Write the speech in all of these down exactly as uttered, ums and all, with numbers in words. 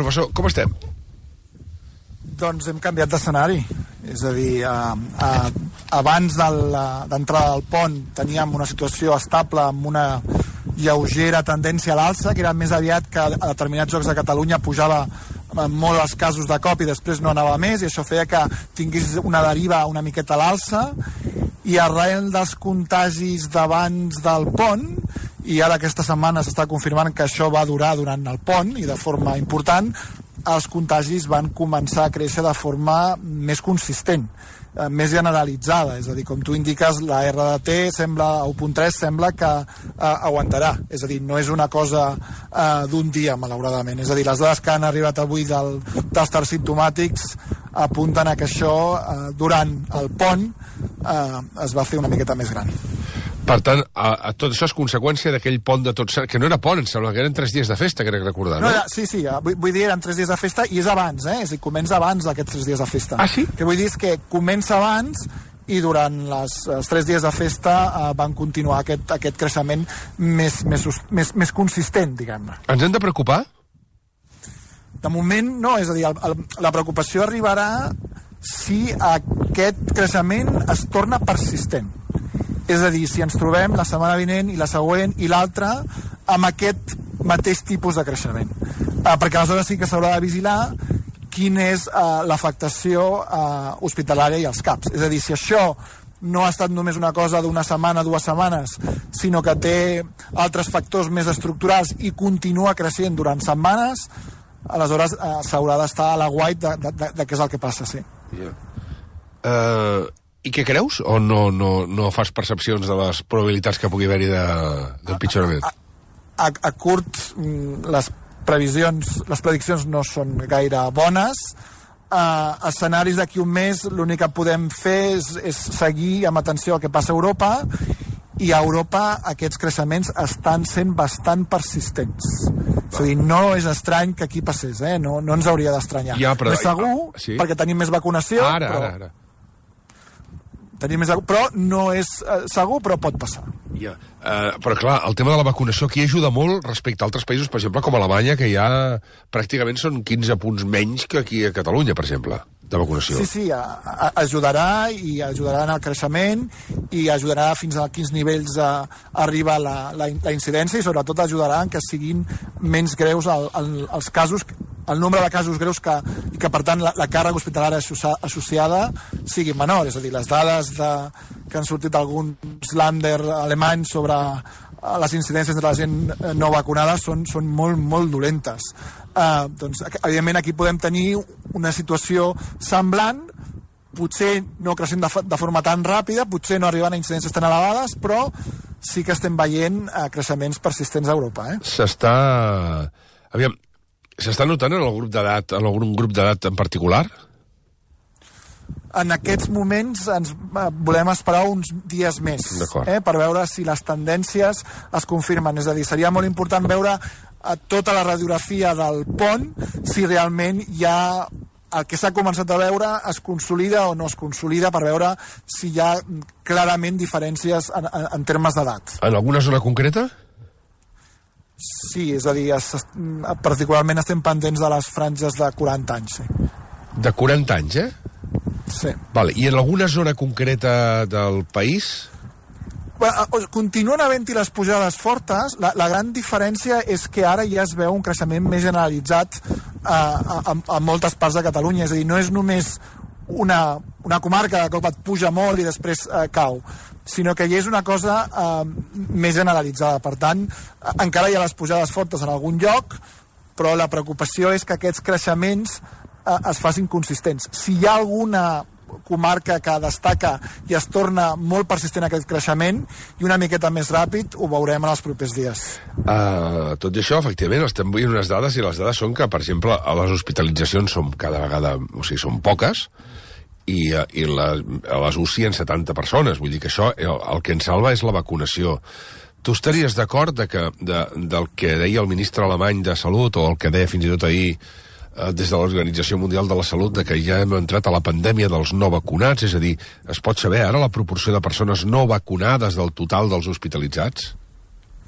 professor, com estem? Doncs hem canviat d'escenari. És a dir, eh, eh, abans d'entrar al pont teníem una situació estable amb una lleugera tendència a l'alça, que era més aviat que a determinats llocs de Catalunya pujava molt els casos de cop i després no anava més, i això feia que tingués una deriva una miqueta a l'alça, i arrel dels contagis d'abans del pont, i ara aquesta setmana s'està confirmant que això va durar durant el pont i de forma important, els contagis van començar a créixer de forma més consistent, eh, més generalitzada. És a dir, com tu indiques, la R D T sembla, u punt tres sembla que eh, aguantarà. És a dir, no és una cosa eh, d'un dia, malauradament. És a dir, les dades que han arribat avui del, dels tests simptomàtics apunten a que això, eh, durant el pont, eh, es va fer una miqueta més gran. Per tant, a, a tot això és conseqüència d'aquell pont de Tot Sants, que no era pont, em sembla que eren tres dies de festa, crec recordar, no? no sí, sí, vull, vull dir, eren tres dies de festa, i és abans, eh? És a dir, comença abans d'aquests tres dies de festa. Ah, sí? Que vull dir és que comença abans, i durant les, els tres dies de festa eh, van continuar aquest, aquest creixement més, més, més, més consistent, diguem-ne. Ens hem de preocupar? De moment no, és a dir, el, el, la preocupació arribarà si aquest creixement es torna persistent. És a dir, si ens trobem la setmana vinent i la següent i l'altra amb aquest mateix tipus de creixement. Eh, perquè aleshores sí que s'haurà de vigilar quina és eh, l'afectació eh, hospitalària i els CAPs. És a dir, si això no ha estat només una cosa d'una setmana, dues setmanes, sinó que té altres factors més estructurals i continua creixent durant setmanes, aleshores eh, s'haurà d'estar a l'aguait de, de, de, de què és el que passa, sí. Yeah. Uh... I què creus? O no, no, no fas percepcions de les probabilitats que pugui haver-hi d'empitjorament? A, a, a curt, les previsions, les prediccions no són gaire bones. Uh, escenaris d'aquí un mes, l'únic que podem fer és, és seguir amb atenció el que passa a Europa, i a Europa aquests creixements estan sent bastant persistents. És a dir, no és estrany que aquí passés, eh? no, no ens hauria d'estranyar. Ja, però... No és segur, ah, sí? perquè tenim més vacunació, ara, però... ara, ara. Tenim més... però no és eh, segur, però pot passar. Ja. Uh, però clar, el tema de la vacunació aquí ajuda molt respecte a altres països, per exemple, com Alemanya, que ja pràcticament són quinze punts menys que aquí a Catalunya, per exemple, de vacunació. Sí, sí, a, a, ajudarà, i ajudarà en el creixement, i ajudarà fins a quins nivells a, arriba la, la, la incidència, i sobretot ajudarà en que siguin menys greus el, el, els casos, el nombre de casos greus que, i que per tant la, la càrrega hospitalària associada sigui menor. És a dir, les dades de, que han sortit alguns Länder alemanys sobre les incidències de la gent no vacunada són, són molt, molt dolentes. Uh, doncs, evidentment aquí podem tenir una situació semblant, potser no creixent de, de forma tan ràpida, potser no arribant a incidències tan elevades, però sí que estem veient uh, creixements persistents a Europa. Eh? S'està... Aviam, s'està notant en el grup d'edat, en algun grup d'edat en particular? En aquests moments ens volem esperar uns dies més, eh, per veure si les tendències es confirmen. És a dir, seria molt important veure tota la radiografia del pont, si realment hi ha el que s'ha començat a veure es consolida o no es consolida, per veure si hi ha clarament diferències en, en, en termes d'edat. En alguna zona concreta? Sí, és a dir, es, particularment estem pendents de les franges de quaranta anys. Sí. De quaranta anys, eh? Sí. Vale. I en alguna zona concreta del país? Continuen havent-hi les pujades fortes. La, la gran diferència és que ara ja es veu un creixement més generalitzat a, a, a moltes parts de Catalunya. És a dir, no és només una, una comarca que de cop et puja molt i després eh, cau, sinó que ja és una cosa eh, més generalitzada. Per tant, encara hi ha les pujades fortes en algun lloc, però la preocupació és que aquests creixements eh, es facin consistents. Si hi ha alguna comarca que destaca i es torna molt persistent aquest creixement i una miqueta més ràpid, ho veurem en els propers dies. Uh, tot i això, efectivament, estem veient unes dades i les dades són que, per exemple, a les hospitalitzacions són cada vegada, o sigui, són poques, i, i la, a les U C I en setanta persones. Vull dir que això, el, el que ens salva és la vacunació. Tu estaries d'acord de que, de, del que deia el ministre alemany de Salut, o el que deia fins i tot ahir des de l'Organització Mundial de la Salut, de que ja hem entrat a la pandèmia dels no vacunats? És a dir, es pot saber ara la proporció de persones no vacunades del total dels hospitalitzats?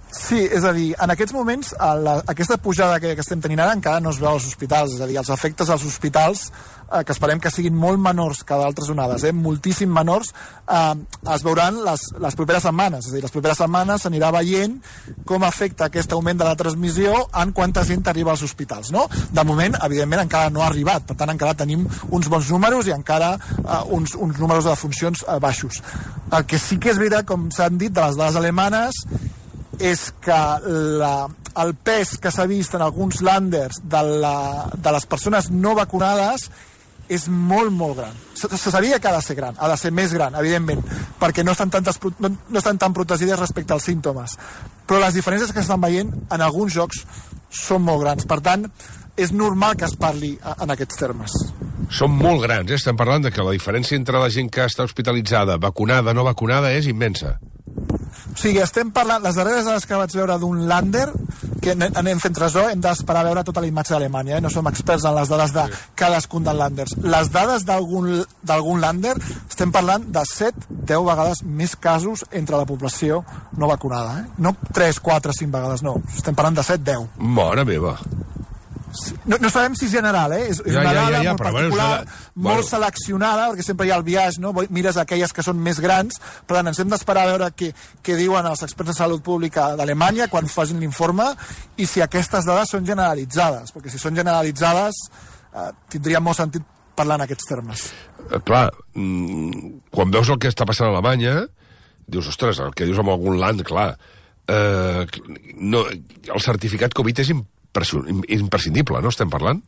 Sí, és a dir, en aquests moments la, aquesta pujada que, que estem tenint ara encara no es veu als hospitals, és a dir, els efectes als hospitals, eh, que esperem que siguin molt menors que d'altres onades, eh, moltíssim menors, eh, es veuran les, les properes setmanes, és a dir, les properes setmanes s'anirà veient com afecta aquest augment de la transmissió en quanta gent arriba als hospitals, no? De moment, evidentment, encara no ha arribat, per tant, encara tenim uns bons números i encara eh, uns, uns números de defuncions eh, baixos. El que sí que és veritat, com s'han dit, de les dades alemanes, és que la, el pes que s'ha vist en alguns landers de, la, de les persones no vacunades és molt, molt gran. Se, se sabia que ha de ser gran, ha de ser més gran, evidentment, perquè no estan, tantes, no, no estan tan protegides respecte als símptomes. Però les diferències que s'estan veient en alguns jocs són molt grans. Per tant, és normal que es parli en aquests termes. Són molt grans, eh? Estem parlant de que la diferència entre la gent que està hospitalitzada, vacunada, no vacunada, és immensa. O sigui, estem parlant, les darreres dades que vaig veure d'un lander, que anem fent tresor, hem d'esperar a veure tota la imatge d'Alemanya, eh? No som experts en les dades de cadascun dels landers. Les dades d'algun lander, estem parlant de set a deu vegades més casos entre la població no vacunada, eh? No tres, quatre, cinc vegades, no. Estem parlant de set a deu. Mare meva. No, no sabem si és general, eh? És, és ja, una dada ja, ja, ja, molt particular, bueno, molt bueno. seleccionada, perquè sempre hi ha el biaix, no? Mires aquelles que són més grans, per tant, ens hem d'esperar a veure què, què diuen els experts de salut pública d'Alemanya quan facin l'informe i si aquestes dades són generalitzades, perquè si són generalitzades eh, tindria molt sentit parlar en aquests termes. Eh, clar, mm, quan veus el que està passant a Alemanya, dius, ostres, el que dius en algun land, clar, eh, no, el certificat Covid és important, imprescindible, no estem parlant?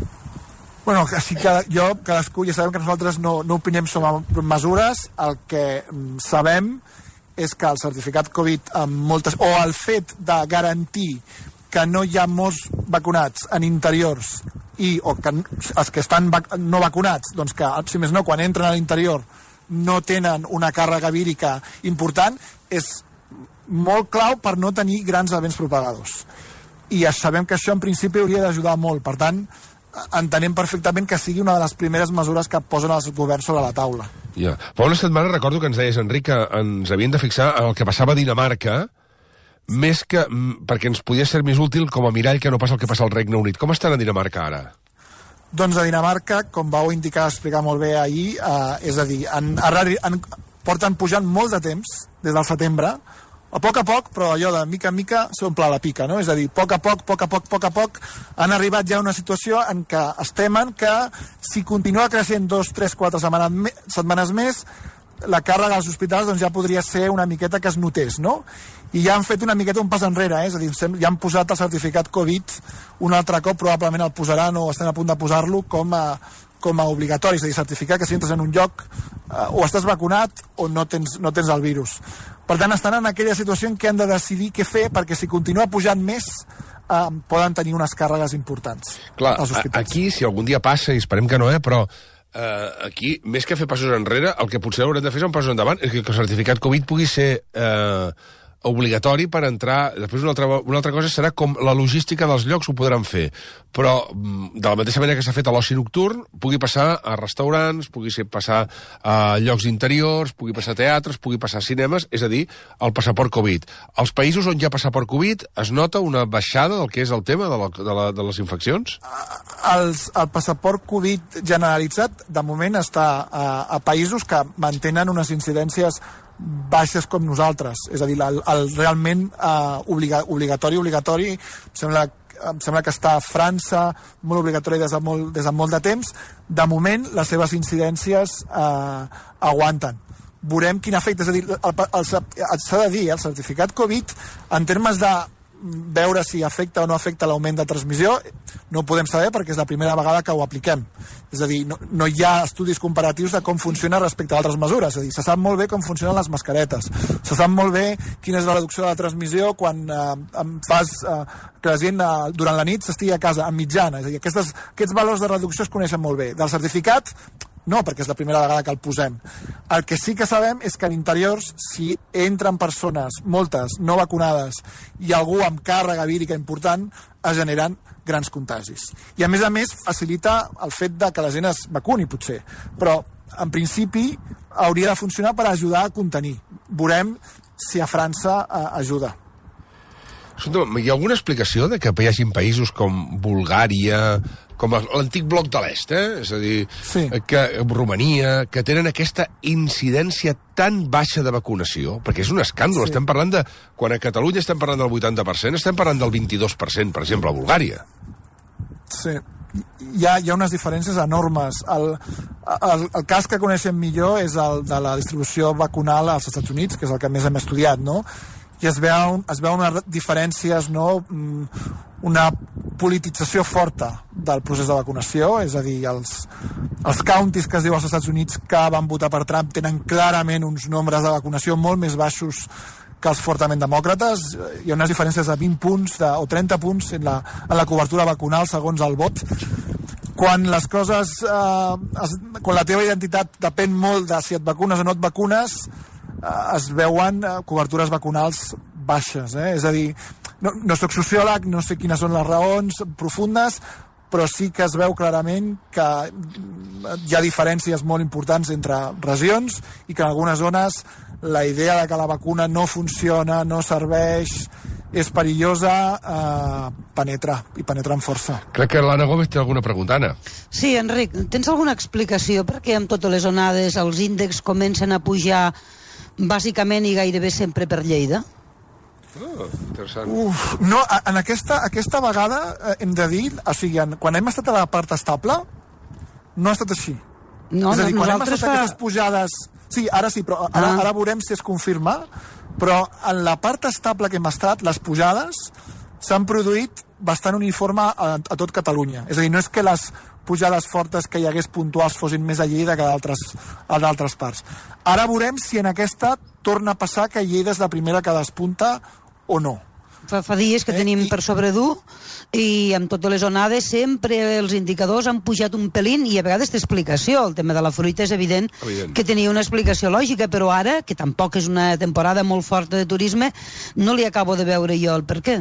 Bueno, així que jo, cadascú, ja sabem que nosaltres no, no opinem sobre mesures, el que sabem és que el certificat Covid amb moltes, o el fet de garantir que no hi ha molts vacunats en interiors i o que els que estan vac no vacunats, doncs que, si més no, quan entren a l'interior no tenen una càrrega vírica important, és molt clau per no tenir grans events propagadors. I ja sabem que això en principi hauria d'ajudar molt, per tant entenem perfectament que sigui una de les primeres mesures que posen els governs sobre la taula. Ja. Fa una setmana recordo que ens deies, Enric, que ens havien de fixar en el que passava a Dinamarca, més que perquè ens podia ser més útil com a mirall que no passa el que passa al Regne Unit. Com estan a Dinamarca ara? Doncs a Dinamarca, com vau indicar, explicar molt bé ahir, eh, és a dir, han, han, porten pujant molt de temps, des del setembre, a poc a poc, però allò de mica en mica s'omple la pica, no? És a dir, a poc a poc, poc a poc, poc a poc, han arribat ja a una situació en què es temen que si continua creixent dos, tres, quatre setmanes, setmanes més, la càrrega als hospitals doncs, ja podria ser una miqueta que es notés, no? I ja han fet una miqueta un pas enrere, eh? És a dir, ja han posat el certificat Covid un altre cop, probablement el posaran o estan a punt de posar-lo com a, com a obligatori, és a dir, certificar que si entres en un lloc eh, o estàs vacunat o no tens, no tens el virus. Per tant, estan en aquella situació en què han de decidir què fer, perquè si continua pujant més, eh, poden tenir unes càrregues importants. Clar, aquí, si algun dia passa, i esperem que no, eh, però eh, aquí, més que fer passos enrere, el que potser haurem de fer són passos endavant, és que el certificat Covid pugui ser eh, obligatori per entrar. Després una altra, una altra cosa serà com la logística dels llocs ho podran fer, però de la mateixa manera que s'ha fet a l'oci nocturn, pugui passar a restaurants, pugui ser passar a llocs interiors, pugui passar a teatres, pugui passar a cinemes, és a dir, el passaport Covid. Als països on hi ha passaport Covid es nota una baixada del que és el tema de, la, de, la, de les infeccions? Els, el passaport Covid generalitzat de moment està a, a països que mantenen unes incidències baixes com nosaltres, és a dir, el, el realment uh, obliga, obligatori, obligatori, em sembla, em sembla que està a França, molt obligatori des de molt, des de molt de temps. De moment, les seves incidències uh, aguanten. Veurem quin efecte, és a dir, s'ha de dir, el certificat Covid, en termes de veure si afecta o no afecta l'augment de transmissió, no ho podem saber perquè és la primera vegada que ho apliquem. És a dir, no, no hi ha estudis comparatius de com funciona respecte a altres mesures. És a dir, se sap molt bé com funcionen les mascaretes, se sap molt bé quina és la reducció de la transmissió quan eh, fas eh, que la gent eh, durant la nit s'estigui a casa, en mitjana. És a dir, aquestes, aquests valors de reducció es coneixen molt bé. Del certificat, no, perquè és la primera vegada que el posem. El que sí que sabem és que en interiors, si entren persones, moltes, no vacunades, i algú amb càrrega vírica important, es generen grans contagis. I a més a més facilita el fet de que la gent es vacuni, potser. Però, en principi, hauria de funcionar per ajudar a contenir. Veurem si a França eh, ajuda. Escolta, hi ha alguna explicació de que hi hagi països com Bulgària, com l'antic bloc de l'est, eh? És a dir, sí. que Romania, que tenen aquesta incidència tan baixa de vacunació? Perquè és un escàndol, sí. estem parlant de... Quan a Catalunya estem parlant del vuitanta per cent, estem parlant del vint-i-dos per cent, per exemple, a Bulgària. Sí. Hi ha, hi ha unes diferències enormes. El, el, el cas que coneixem millor és el de la distribució vacunal als Estats Units, que és el que més hem estudiat, no? I es veuen, es veuen unes diferències, no? Una politització forta del procés de vacunació, és a dir, els, els counties que es diu als Estats Units que van votar per Trump tenen clarament uns nombres de vacunació molt més baixos que els fortament demòcrates. Hi ha unes diferències de vint punts de, o trenta punts en la, en la cobertura vacunal segons el vot. Quan les coses, eh, es, quan la teva identitat depèn molt de si et vacunes o no et vacunes, eh, es veuen eh, cobertures vacunals baixes, eh? És a dir, no, no soc sociòleg, no sé quines són les raons profundes, però sí que es veu clarament que hi ha diferències molt importants entre regions i que en algunes zones la idea de que la vacuna no funciona, no serveix, és perillosa, eh, penetra, i penetra amb força. Crec que l'Anna Gómez té alguna pregunta, Anna. Sí, Enric, tens alguna explicació perquè amb totes les onades els índexs comencen a pujar bàsicament i gairebé sempre per Lleida? Oh, interessant. Uf, no, en aquesta, aquesta vegada eh, hem de dir, o sigui, en, quan hem estat a la part estable, no ha estat així. No, és a dir, no, quan hem estat fa... aquestes pujades... Sí, ara sí, però ara, ah. ara veurem si es confirma, però en la part estable que hem estat, les pujades s'han produït bastant uniforme a, a tot Catalunya. És a dir, no és que les pujades fortes que hi hagués puntuals fossin més a Lleida que a d'altres parts. Ara veurem si en aquesta torna a passar que Lleida és la primera que despunta o no. Fa, fa dies que eh, tenim i... per sobre dur i amb totes les onades sempre els indicadors han pujat un pelín i a vegades té explicació. El tema de la fruita és evident, evident que tenia una explicació lògica, però ara, que tampoc és una temporada molt forta de turisme, no li acabo de veure jo el per què.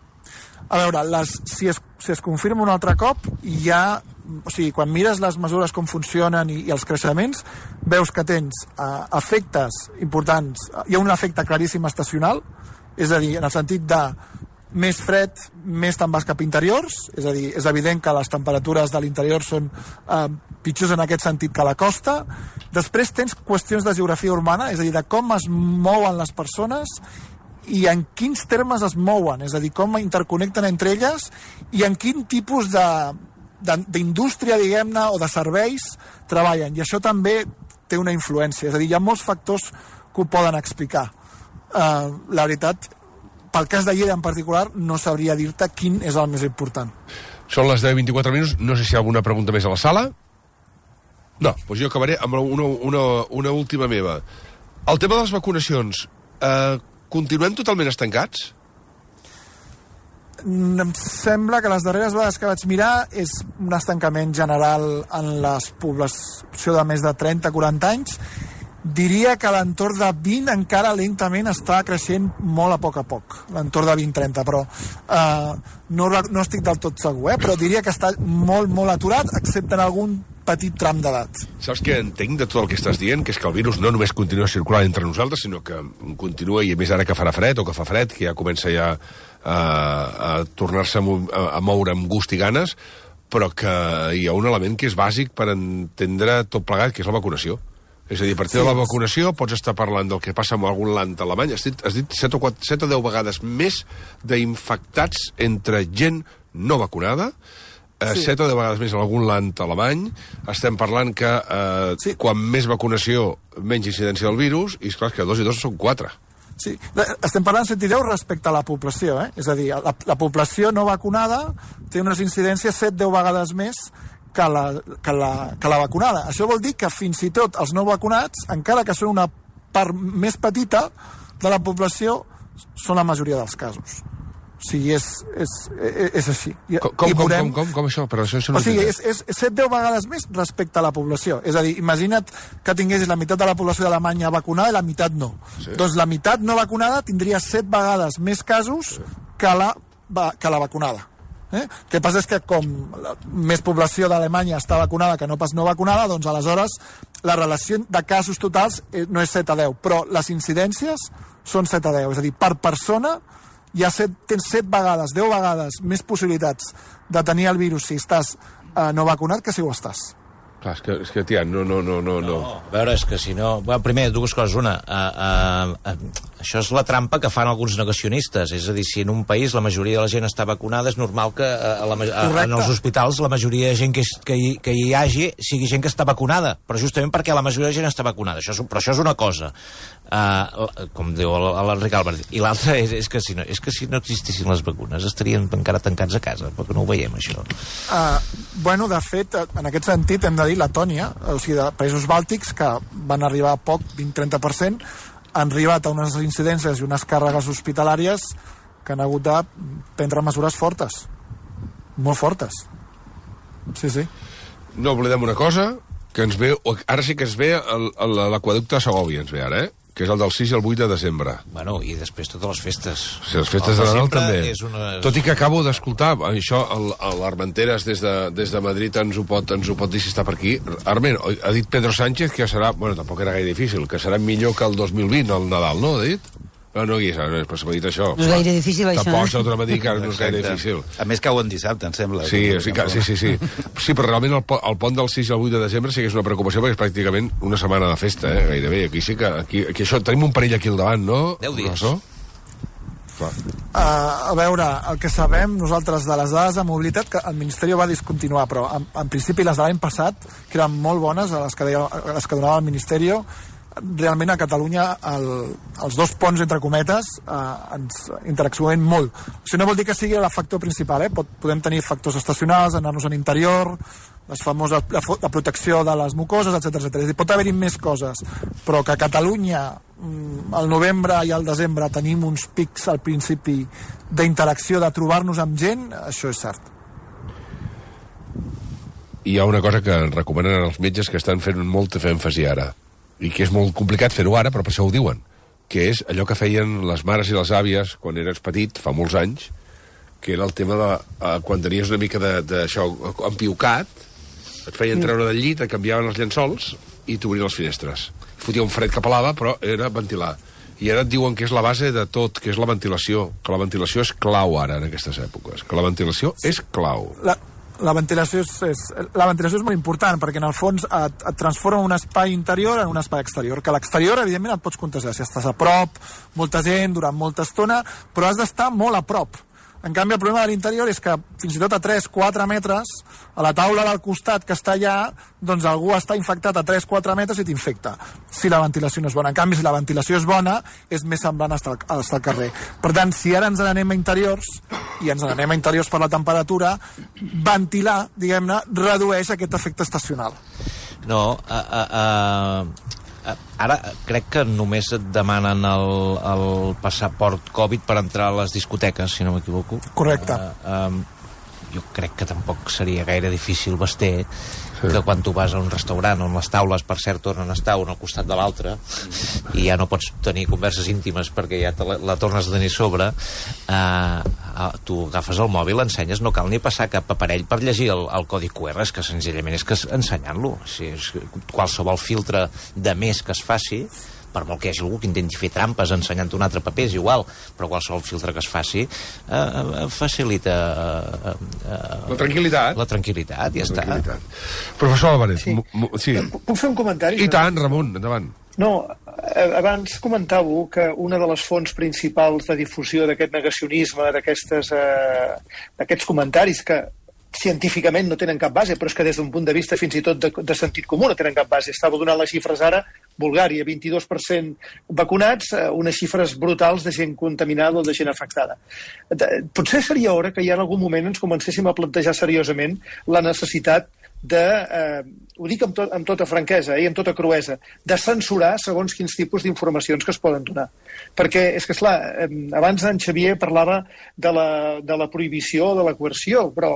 A veure, les, si, es, si es confirma un altre cop, hi ha... O sigui, quan mires les mesures com funcionen i, i els creixements, veus que tens uh, efectes importants. Hi ha un efecte claríssim estacional, és a dir, en el sentit de més fred, més te'n vas cap a interiors, és a dir, és evident que les temperatures de l'interior són eh, pitjors en aquest sentit que a la costa. Després tens qüestions de geografia urbana, és a dir, de com es mouen les persones i en quins termes es mouen, és a dir, com interconnecten entre elles i en quin tipus de, de, d'indústria, diguem-ne, o de serveis treballen. I això també té una influència, és a dir, hi ha molts factors que ho poden explicar. Uh, la veritat, pel cas de Lleida en particular, no sabria dir-te quin és el més important. Són les deu i vint-i-quatre minuts, no sé si hi ha alguna pregunta més a la sala. No, doncs jo acabaré amb una, una, una última meva. El tema de les vacunacions, eh, continuem totalment estancats? Em sembla que les darreres vegades que vaig mirar és un estancament general en la població de més de trenta a quaranta anys. Diria que l'entorn de vint encara lentament està creixent molt a poc a poc, l'entorn de vint trenta, però eh, no, no estic del tot segur, eh? Però diria que està molt, molt aturat, excepte en algun petit tram d'edat. Saps què entenc de tot el que estàs dient? Que és que el virus no només continua circulant entre nosaltres, sinó que continua, i a més ara que farà fred, o que fa fred, que ja comença ja a, a tornar-se a, a moure amb gust i ganes, però que hi ha un element que és bàsic per entendre tot plegat, que és la vacunació. És a dir, a partir de la vacunació pots estar parlant del que passa en algun land alemany. Has dit, has dit set o deu vegades més d'infectats entre gent no vacunada, eh, sí. set o deu vegades més en algun land alemany. Estem parlant que eh, sí. quan més vacunació, menys incidència del virus, i esclar, que dos i dos són quatre. Sí, estem parlant set i deu respecte a la població, eh? És a dir, la, la població no vacunada té unes incidències set o deu vegades més que la, que, la, que la vacunada. Això vol dir que fins i tot els no vacunats, encara que són una part més petita de la població, són la majoria dels casos. O sigui, és, és, és així. I, com, com, i veurem... com, com, com això? Però això no o sigui, és, és set o deu vegades més respecte a la població. És a dir, imagina't que tinguessis la meitat de la població d'Alemanya vacunada i la meitat no. Sí. Doncs la meitat no vacunada tindria set vegades més casos sí. que, la, que la vacunada. Eh? El que passa és que com la, més població d'Alemanya està vacunada que no pas no vacunada, doncs aleshores la relació de casos totals eh, no és set a deu, però les incidències són set a deu, és a dir, per persona hi ha set, tens set vegades, deu vegades més possibilitats de tenir el virus si estàs eh, no vacunat que si ho estàs. Clar, és que, és que tia, no, no, no, no, no. A veure, és que si no... Bueno, primer, dues coses. Una, uh, uh, uh, això és la trampa que fan alguns negacionistes. És a dir, si en un país la majoria de la gent està vacunada, és normal que uh, la, uh, en els hospitals la majoria de gent que, que, hi, que hi hagi sigui gent que està vacunada. Però justament perquè la majoria de gent està vacunada. Això és, però això és una cosa. Uh, com diu l'Enric Albert. I l'altra és, és, que si no, és que si no existissin les vacunes estarien encara tancats a casa, perquè no ho veiem, això. Uh, bueno, de fet, en aquest sentit hem de dir Letònia, o sigui, de països bàltics que van arribar a poc, vint a trenta per cent, han arribat a unes incidències i unes càrregues hospitalàries que han hagut de prendre mesures fortes. Molt fortes. Sí, sí. No oblidem una cosa, que ens ve, ara sí que es ve l'aqueducte de Segòvia, ens ve ara, eh? Que és el del sis i el vuit de desembre. Bueno, i després totes les festes. Sí, les festes de Nadal també. Una... Tot i que acabo d'escoltar, això, l'Armenteres des, de, des de Madrid ens ho, pot, ens ho pot dir si està per aquí. Arment, ha dit Pedro Sánchez que serà, bueno, tampoc era gaire difícil, que serà millor que el dos mil vint, el Nadal, no, ha dit? No, no, Guisa, no, però s'ha dit això. No és gaire difícil, això. Tampoc s'ha tornat a dir que no és gaire difícil. A més, cau en dissabte, em sembla. Sí, sí, sí, sí, sí. Sí, però realment el, el pont del sis al vuit de desembre sí que és una preocupació perquè és pràcticament una setmana de festa, eh, gairebé. Aquí sí que... Aquí, aquí això, tenim un parell aquí al davant, no? Deu dies. Uh, a veure, el que sabem nosaltres de les dades de mobilitat, que el Ministeri va discontinuar, però en, en principi les de l'any passat, que eren molt bones, les que, deia, les que donava el Ministeri, realment a Catalunya el, els dos ponts, entre cometes, eh, ens interactuen molt. Això no vol dir que sigui el factor principal, eh? Pot, podem tenir factors estacionals, anar-nos en interior, les famoses, la, la protecció de les mucoses, etcètera etcètera. És a dir, pot haver-hi més coses, però que a Catalunya al novembre i al desembre tenim uns pics al principi d'interacció, de trobar-nos amb gent, això és cert. Hi ha una cosa que recomenen els metges que estan fent molta èmfasi ara, i que és molt complicat fer-ho ara, però per això ho diuen, que és allò que feien les mares i les àvies quan eres petit, fa molts anys, que era el tema de eh, quan tenies una mica d'això empiucat, et feien treure del llit, et canviaven els llençols i t'obrien les finestres. Fotia un fred que pelava, però era ventilar. I ara et diuen que és la base de tot, que és la ventilació, que la ventilació és clau ara en aquestes èpoques, que la ventilació és clau. La... La ventilació és, és, la ventilació és molt important perquè en el fons et, et transforma un espai interior en un espai exterior, que a l'exterior evidentment et pots contagiar si estàs a prop, molta gent durant molta estona, però has d'estar molt a prop. En canvi, el problema de l'interior és que fins i tot a tres a quatre metres, a la taula del costat que està allà, doncs algú està infectat a tres a quatre metres i t'infecta, si la ventilació no és bona. En canvi, si la ventilació és bona, és més semblant estar, estar al carrer. Per tant, si ara ens n'anem a interiors, i ens n'anem a interiors per la temperatura, ventilar, diguem-ne, redueix aquest efecte estacional. No, a... a, a... Ara crec que només et demanen el, el passaport Covid per entrar a les discoteques, si no m'equivoco. Correcte. Uh, um, jo crec que tampoc seria gaire difícil, Basté, sí, que quan tu vas a un restaurant on les taules, per cert, tornen a estar una al costat de l'altra i ja no pots tenir converses íntimes perquè ja te la, la tornes a tenir sobre, uh, uh, tu agafes el mòbil, l'ensenyes, no cal ni passar cap aparell per llegir el, el codi Q R, és que senzillament és que ensenyant-lo. O sigui, és qualsevol filtre de més que es faci, per molt que hi hagi algú que intenti fer trampes ensenyant un altre paper, és igual, però qualsevol filtre que es faci eh, eh, facilita eh, eh, la tranquil·litat. La tranquil·litat, ja està. Professor Álvarez, sí. sí. Puc fer un comentari? I tant, Ramon, endavant. No, abans comentàveu que una de les fonts principals de difusió d'aquest negacionisme, d'aquestes eh, d'aquests comentaris que científicament no tenen cap base, però és que des d'un punt de vista fins i tot de, de sentit comú no tenen cap base. Estava donant les xifres ara, Bulgària, vint-i-dos per cent vacunats, eh, unes xifres brutals de gent contaminada o de gent afectada. De, potser seria hora que ja en algun moment ens comencéssim a plantejar seriosament la necessitat de, eh, ho dic amb, to, amb tota franquesa i amb tota cruesa, de censurar segons quins tipus d'informacions que es poden donar. Perquè, és que, esclar, eh, abans en Xavier parlava de la, de la prohibició, de la coerció, però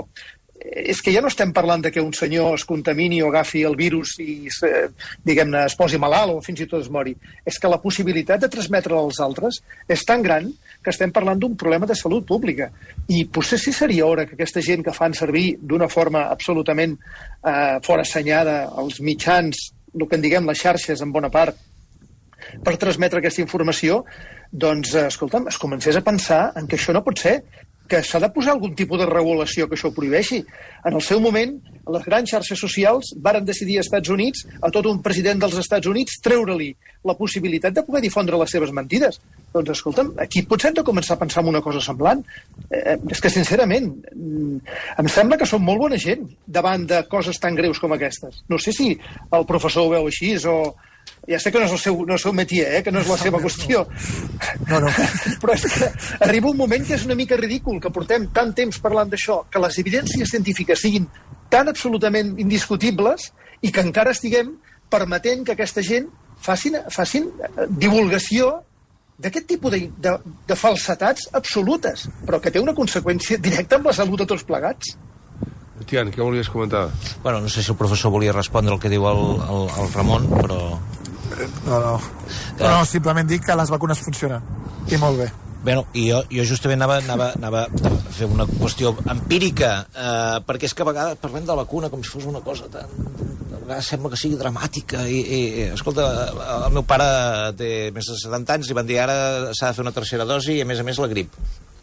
és que ja no estem parlant de que un senyor es contamini o agafi el virus i, diguem-ne, es posi malalt o fins i tot es mori. És que la possibilitat de transmetre als altres és tan gran que estem parlant d'un problema de salut pública. I potser sí seria hora que aquesta gent que fan servir d'una forma absolutament eh, fora assenyada els mitjans, el que en diguem les xarxes en bona part, per transmetre aquesta informació, doncs, escolta'm, es comencés a pensar en que això no pot ser, que s'ha de posar algun tipus de regulació que això ho prohibeixi. En el seu moment, les grans xarxes socials varen decidir als Estats Units, a tot un president dels Estats Units, treure-li la possibilitat de poder difondre les seves mentides. Doncs, escolta'm, aquí potser hem de començar a pensar en una cosa semblant. Eh, és que, sincerament, em sembla que som molt bona gent davant de coses tan greus com aquestes. No sé si el professor ho veu així o... Ja sé que no és el seu, no és el seu métier, eh? Que no és la seva qüestió. No, no. Però és que arriba un moment que és una mica ridícul, que portem tant temps parlant d'això, que les evidències científiques siguin tan absolutament indiscutibles i que encara estiguem permetent que aquesta gent facin, facin divulgació d'aquest tipus de, de, de falsetats absolutes, però que té una conseqüència directa amb la salut de tots plegats. Tian, què volies comentar? Bueno, no sé si el professor volia respondre el que diu el, el, el Ramon, però... No, no. No, no, simplement dic que les vacunes funcionen. I molt bé. Bueno, i jo, jo justament anava, anava, anava a fer una qüestió empírica, eh, perquè és que a vegades parlem de la vacuna com si fos una cosa tan... A vegades sembla que sigui dramàtica i, i, i escolta, el meu pare té més de setanta anys, li van dir ara s'ha de fer una tercera dosi i a més a més la grip.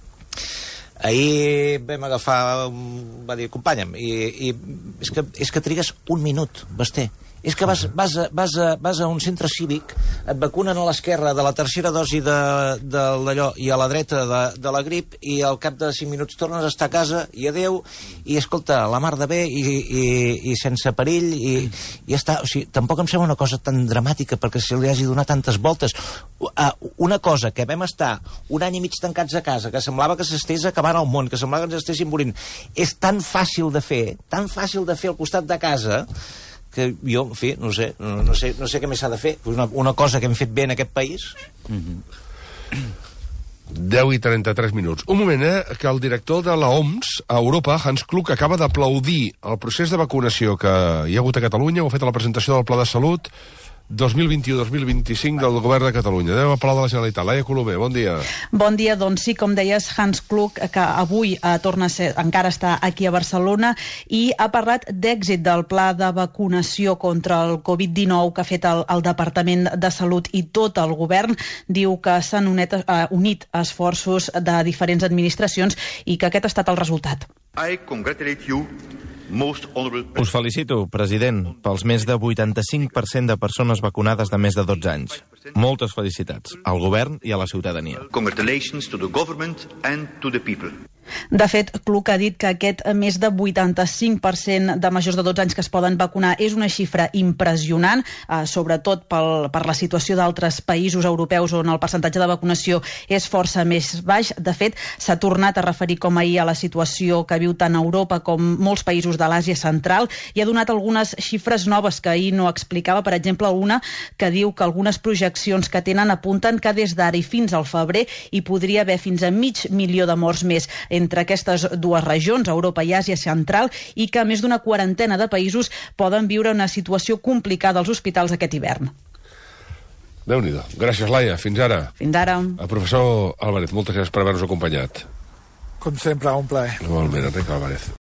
Ahir vam agafar, va dir, acompanya'm, i, i és, que, és que trigues un minut, Basté. És que vas, vas, a, vas, a, vas a un centre cívic, et vacunen a l'esquerra de la tercera dosi de, de d'allò i a la dreta de, de la grip i al cap de cinc minuts tornes a estar a casa i adeu, i escolta, la mar de bé i, i, i sense perill i, i ja està. O sigui, tampoc em sembla una cosa tan dramàtica perquè se li hagi donat tantes voltes. Una cosa que vam estar un any i mig tancats a casa, que semblava que s'estés acabant el món, que semblava que ens estéssim morint, és tan fàcil de fer, tan fàcil de fer al costat de casa, que jo, en fi, no sé, no, no sé, no sé què més s'ha de fer. Una, una cosa que hem fet bé en aquest país. Mm-hmm. deu i trenta-tres minuts. Un moment, eh, que el director de l'O M S a Europa, Hans Kluck, acaba d'aplaudir el procés de vacunació que hi ha hagut a Catalunya. Ho ha fet a la presentació del Pla de Salut dos mil vint-i-u dos mil vint-i-cinc del Govern de Catalunya. Anem al Palau de la Generalitat. Laia Colomer, bon dia. Bon dia, doncs sí, com deies, Hans Kluck, que avui eh, torna a ser, encara està aquí a Barcelona, i ha parlat d'èxit del pla de vacunació contra el covid dinou que ha fet el, el Departament de Salut i tot el govern. Diu que s'han unit, eh, unit esforços de diferents administracions i que aquest ha estat el resultat. I congratulate you. Us felicito, president, pels més de vuitanta-cinc per cent de persones vacunades de més de dotze anys. Moltes felicitats al govern i a la ciutadania. Congratulations to the government and to the people. De fet, Kluck ha dit que aquest més de vuitanta-cinc per cent de majors de dotze anys que es poden vacunar és una xifra impressionant, eh, sobretot pel, per la situació d'altres països europeus on el percentatge de vacunació és força més baix. De fet, s'ha tornat a referir com ahir a la situació que viu tant Europa com molts països de l'Àsia Central i ha donat algunes xifres noves que ahir no explicava. Per exemple, una que diu que algunes projeccions que tenen apunten que des d'ara i fins al febrer hi podria haver fins a mig milió de morts més entre aquestes dues regions, Europa i Àsia Central, i que més d'una quarantena de països poden viure una situació complicada als hospitals aquest hivern. Déu-n'hi-do. Gràcies, Laia. Fins ara. Fins ara. El professor Álvarez, moltes gràcies per haver-nos acompanyat. Com sempre, un plaer. Igualment, Enric Álvarez.